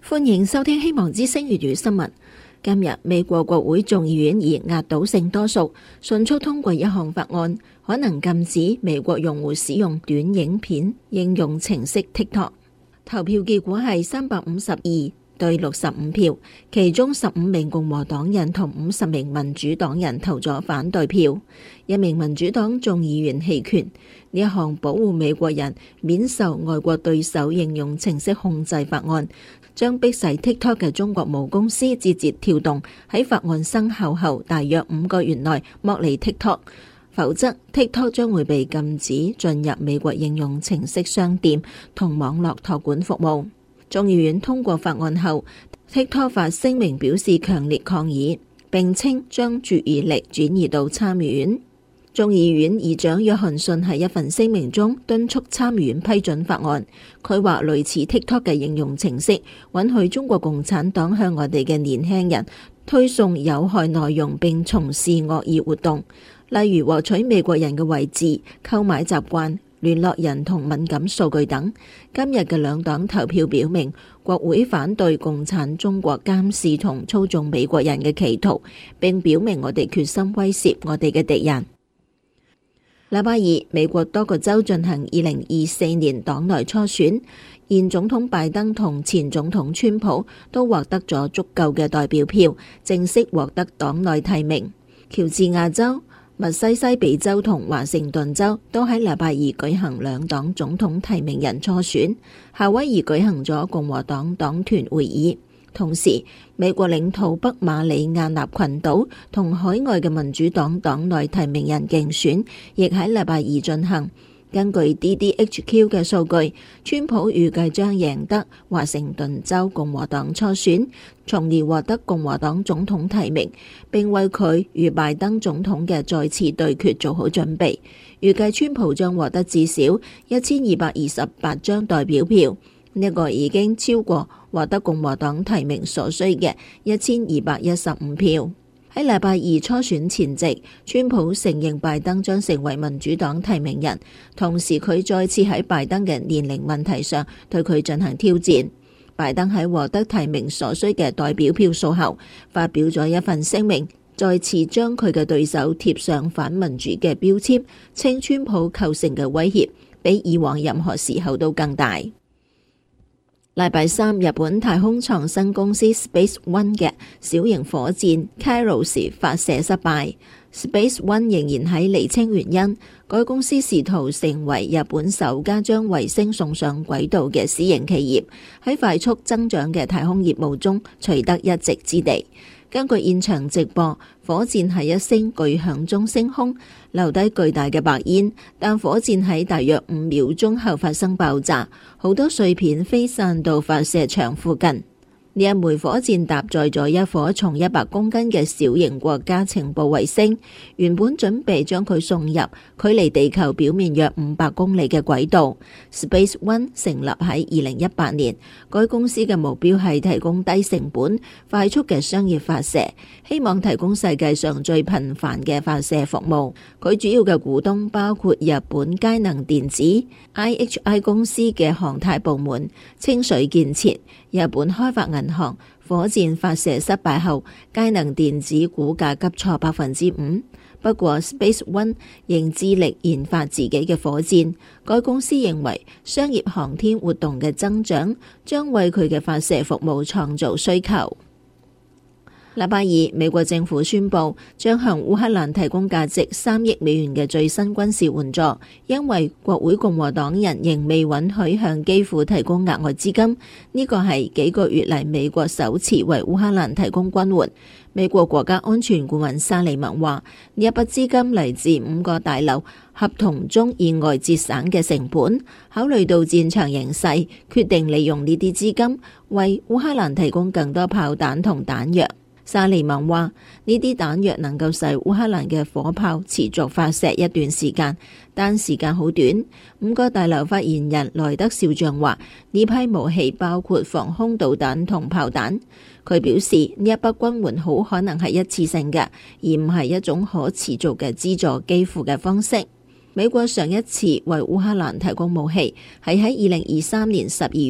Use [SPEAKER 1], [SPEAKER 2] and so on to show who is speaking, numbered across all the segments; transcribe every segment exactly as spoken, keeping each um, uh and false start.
[SPEAKER 1] 歡迎收聽希望之聲粵語新聞。今日美國國會眾議院以壓倒性多數迅速通過一項法案，可能禁止美國用戶使用短影片應用程式 TikTok。投票結果係三百五十二對六十五票，其中十五名共和黨人同五十名民主黨人投咗反對票，一名民主黨眾議員棄權。呢一項保護美國人免受外國對手應用程式控制法案，將迫使 TikTok 嘅中國母公司字節跳動喺法案生效後大約五個月內剝離 TikTok， 否則 TikTok 將會被禁止進入美國應用程式商店同網絡託管服務。眾議院通過法案後， TikTok 發聲明表示強烈抗議，並稱將注意力轉移到參議院。眾議院議長約翰遜喺一份聲明中敦促參議院批准法案。佢話類似 TikTok 嘅應用程式允許中國共產黨向我哋嘅年輕人推送有害內容並從事惡意活動，例如獲取美國人嘅位置、購買習慣、聯絡人同敏感數據等。今日嘅兩黨投票表明，國會反對共產中國監視同操縱美國人嘅企圖，並表明我哋決心威懾我哋嘅敵人。禮拜二，美國多個州進行二零二四年黨內初選，現總統拜登同前總統川普都獲得咗足夠嘅代表票，正式獲得黨內提名。喬治亞州、密西西比州同華盛頓州都喺禮拜二舉行兩黨總統提名人初選，夏威夷舉行咗共和黨黨團會議。同時，美國領土北馬里亞納群島同海外嘅民主黨黨內提名人競選亦喺禮拜二進行。根據 D D H Q 嘅數據，川普預計將贏得華盛頓州共和黨初選，從而獲得共和黨總統提名，並為佢與拜登總統嘅再次對決做好準備。預計川普將獲得至少一千二百二十八張代表票，呢、這個已經超過獲得共和黨提名所需嘅一千二百一十五票。喺禮拜二初選前夕，川普承認拜登將成為民主黨提名人，同時佢再次喺拜登嘅年齡問題上對佢進行挑戰。拜登喺獲得提名所需嘅代表票數後，發表咗一份聲明，再次將佢嘅對手貼上反民主嘅標籤，稱川普構成嘅威脅比以往任何時候都更大。禮拜三，日本太空創新公司 Space One 嘅小型火箭 Kairos 發射失敗。Space One 仍然喺釐清原因。該公司試圖成為日本首家將衛星送上軌道嘅私營企業，喺快速增長嘅太空業務中取得一席之地。根據現場直播，火箭喺一聲巨響中升空，留低巨大嘅白煙，但火箭喺大約五秒鐘後發生爆炸，好多碎片飛散到發射場附近。呢一枚火箭搭載咗一顆重一百公斤嘅小型國家情報衛星，原本準備將佢送入距離地球表面約五百公里嘅軌道。Space One 成立喺二零一八年，該公司嘅目標係提供低成本、快速嘅商業發射，希望提供世界上最頻繁嘅發射服務。佢主要嘅股東包括日本佳能電子、I H I 公司嘅航太部門、清水建設、日本開發銀行。火箭發射失敗後，佳能電子股價急挫百分之五。不過 Space One 仍致力研發自己嘅火箭。該公司認為商業航天活動嘅增長將為佢嘅發射服務創造需求。禮拜二，美國政府宣布將向烏克蘭提供價值三億美元嘅最新軍事援助，因為國會共和黨人仍未允許向基輔提供額外資金。呢個係幾個月嚟美國首次為烏克蘭提供軍援。美國國家安全顧問沙利文話：呢一筆資金嚟自五個大樓合同中意外節省嘅成本，考慮到戰場形勢，決定利用呢啲資金為烏克蘭提供更多炮彈同彈藥。沙利文話：呢啲彈藥能夠使烏克蘭嘅火炮持續發射一段時間，但時間好短。五個大樓發言人萊德少將話：呢批武器包括防空導彈同炮彈。佢表示呢一筆軍援好可能係一次性嘅，而唔係一種可持續嘅資助基輔嘅方式。美國上一次為烏克蘭提供武器係喺二零二三年十二月，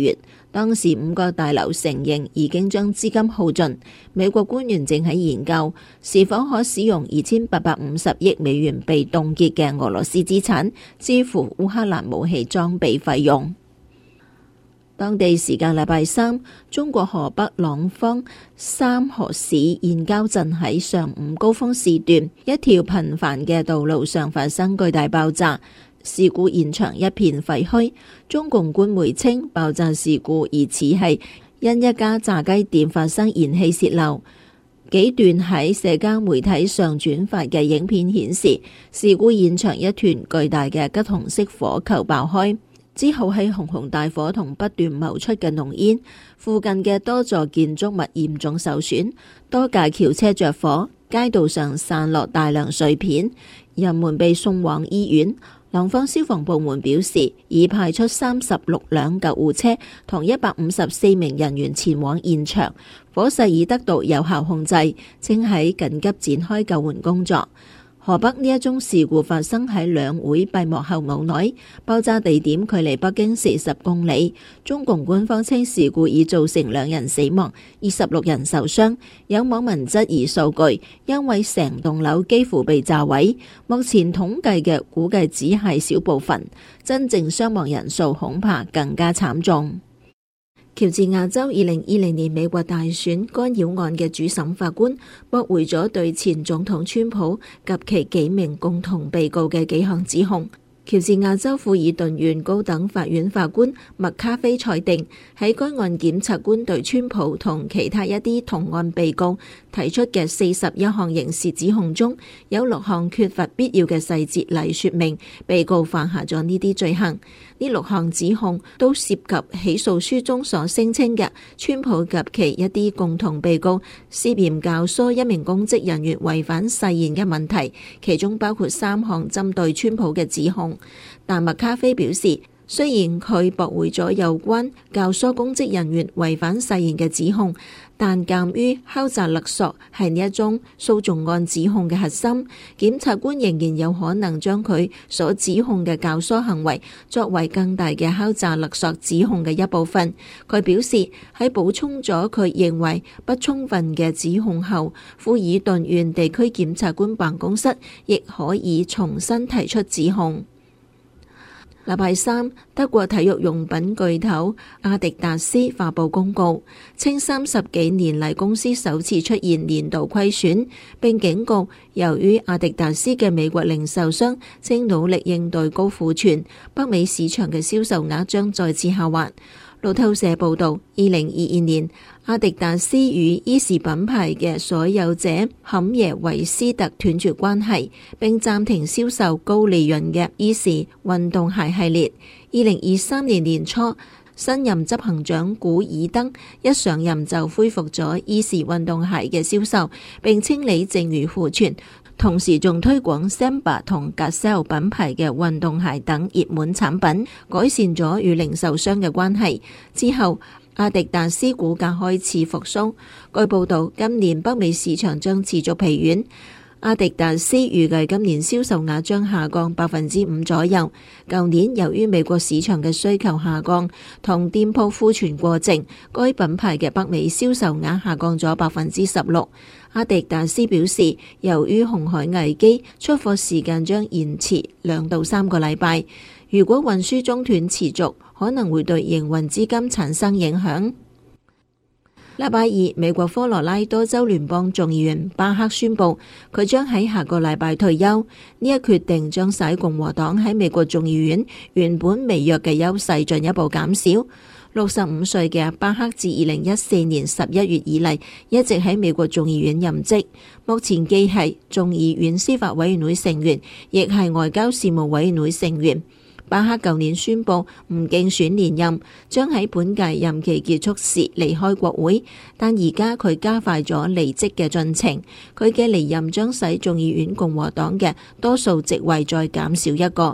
[SPEAKER 1] 當時五角大樓承認已經將資金耗盡，美國官員正喺研究是否可使用二千八百五十億美元被凍結嘅俄羅斯資產支付烏克蘭武器裝備費用。當地時間禮拜三，中國河北廊坊三河市燕郊鎮喺上午高峰時段，一條頻繁嘅道路上發生巨大爆炸。事故現場一片廢墟，中共官媒稱爆炸事故疑似係因一家炸雞店發生燃氣洩漏。幾段喺社交媒體上轉發嘅影片顯示，事故現場一團巨大嘅橘紅色火球爆開，之後係熊熊大火同不斷冒出嘅濃煙，附近嘅多座建築物嚴重受損，多架轎車着火，街道上散落大量碎片，人們被送往醫院。廊坊消防部門表示，已派出三十六輛救護車同一百五十四名人員前往現場，火勢已得到有效控制，正喺緊急展開救援工作。河北呢一宗事故發生喺兩會閉幕後冇耐，爆炸地點距離北京四十公里。中共官方稱事故已造成兩人死亡，二十六人受傷。有網民質疑數據，因為成棟樓幾乎被炸毀。目前統計嘅估計只係小部分，真正傷亡人數恐怕更加慘重。喬治亞州二零二零年美國大選干擾案嘅主審法官駁回咗對前總統川普及其幾名共同被告嘅幾項指控。喬治亞州富爾頓縣高等法院法官麥卡菲裁定，喺該案檢察官對川普同其他一啲同案被告提出嘅四十一項刑事指控中，有六項缺乏必要嘅細節嚟說明被告犯下咗呢啲罪行。呢六項指控都涉及起訴書中所聲稱嘅川普及其一啲共同被告涉嫌教唆一名公職人員違反誓言嘅問題，其中包括三項針對川普嘅指控。但麥卡菲表示，雖然佢駁回咗有關教唆公職人員違反誓言嘅指控，但鑑於敲詐勒索係呢一宗訴訟案指控嘅核心，檢察官仍然有可能將佢所指控嘅教唆行為作為更大嘅敲詐勒索指控嘅一部分。佢表示，喺補充咗佢認為不充分嘅指控後，富爾頓縣地區檢察官辦公室亦可以重新提出指控。禮拜三，德國體育用品巨頭阿迪達斯發佈公告，稱三十幾年嚟公司首次出現年度虧損，並警告由於阿迪達斯嘅美國零售商正努力應對高庫存，北美市場嘅銷售額將再次下滑。路透社報道，二零二二年，阿迪達斯與伊時品牌嘅所有者坎耶維斯特斷絕關係，並暫停銷售高利潤嘅伊時運動鞋系列。二零二三年年初，新任執行長古爾登一上任就恢復咗伊時運動鞋嘅銷售，並清理剩餘庫存，同時仲推廣 Samba 同 Gazelle 品牌嘅運動鞋等熱門產品，改善咗與零售商嘅關係。之後，阿迪達斯股價開始復甦。據報道，今年北美市場將持續疲軟。阿迪達斯預計今年銷售額將下降百分之五左右。舊年由於美國市場嘅需求下降同店鋪庫存過剩，該品牌嘅北美銷售額下降咗百分之十六。阿迪達斯表示，由於紅海危機，出貨時間將延遲兩到三個禮拜。如果運輸中斷持續，可能會對營運資金產生影響。禮拜二，美國科羅拉多州聯邦眾議員巴克宣布，佢將喺下個禮拜退休。呢一決定將使共和黨喺美國眾議院原本微弱嘅優勢進一步減少。六十五歲嘅巴克自二零一四年十一月以嚟一直喺美國眾議院任職，目前既係眾議院司法委員會成員，亦係外交事務委員會成員。巴克舊年宣布唔競選連任，將喺本屆任期結束時離開國會，但而家佢加快咗離職嘅進程。佢嘅離任將使眾議院共和黨嘅多數席位再減少一個。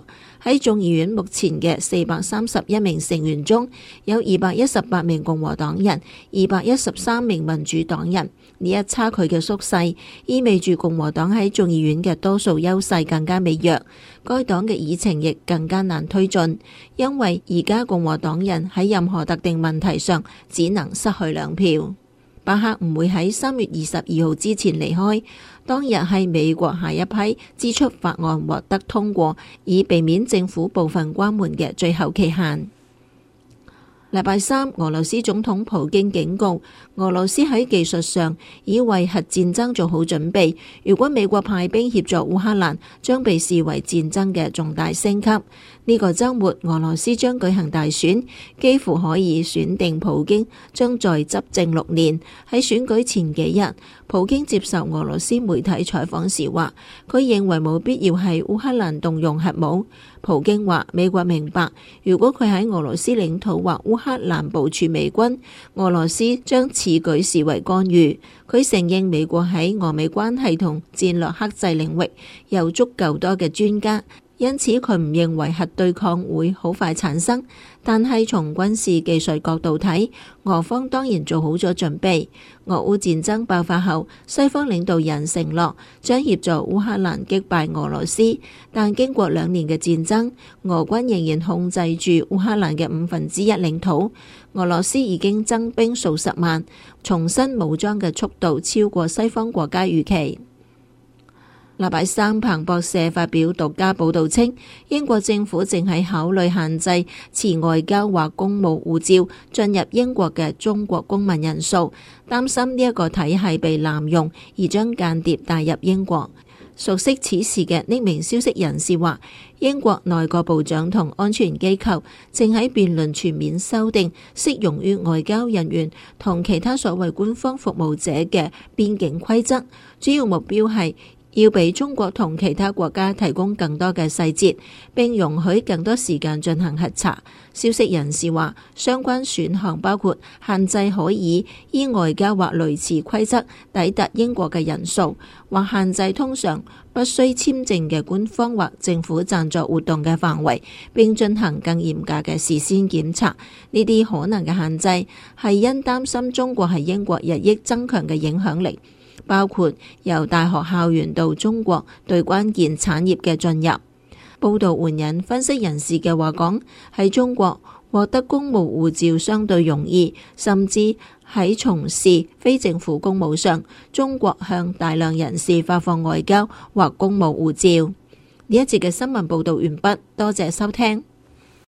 [SPEAKER 1] 喺眾議院目前嘅四百三十一名成員中，有二百一十八名共和黨人，二百一十三名民主黨人。呢一差距嘅縮細，意味住共和黨喺眾議院嘅多數優勢更加微弱，該黨嘅議程亦更加難推進，因為而家共和黨人喺任何特定問題上只能失去兩票。巴克唔會喺三月二十二號之前離開，當日係美國下一批支出法案獲得通過，以避免政府部分關門嘅最後期限。禮拜三，俄羅斯總統普京警告，俄羅斯喺技術上已為核戰爭做好準備。如果美國派兵協助烏克蘭，將被視為戰爭嘅重大升級。呢個週末，俄羅斯將舉行大選，幾乎可以選定普京將在執政六年。喺選舉前幾日，普京接受俄羅斯媒體採訪時話，佢認為冇必要喺烏克蘭動用核武。普京話，美國明白，如果佢喺俄羅斯領土或烏克蘭部署美軍，俄羅斯將此舉視為干預。佢承認美國喺俄美關係同戰略克制領域有足夠多嘅專家。因此佢唔認為核對抗會好快產生，但係從軍事技術角度睇，俄方當然做好咗準備。俄烏戰爭爆發後，西方領導人承諾將協助烏克蘭擊敗俄羅斯，但經過兩年嘅戰爭，俄軍仍然控制住烏克蘭嘅五分之一領土。俄羅斯已經增兵數十萬，重新武裝嘅速度超過西方國家預期。禮拜三，彭博社發表獨家報道稱，英國政府正喺考慮限制持外交或公務護照進入英國嘅中國公民人數，擔心呢一個體系被濫用而將間諜帶入英國。熟悉此事嘅匿名消息人士話，英國內閣部長同安全機構正喺辯論全面修訂適用於外交人員同其他所謂官方服務者嘅邊境規則，主要目標係要俾中國同其他國家提供更多嘅細節，並容許更多時間進行核查。消息人士話，相關選項包括限制可以依外交或類似規則抵達英國嘅人數，或限制通常不需簽證嘅官方或政府贊助活動嘅範圍，並進行更嚴格嘅事先檢查。呢啲可能嘅限制係因擔心中國喺英國日益增強嘅影響力，包括由大學校園到中國對關鍵產業嘅進入。報道援引分析人士嘅話講，喺中國獲得公務護照相對容易，甚至喺從事非政府公務上，中國向大量人士發放外交或公務護照。呢一節嘅新聞報道完畢，多謝收聽。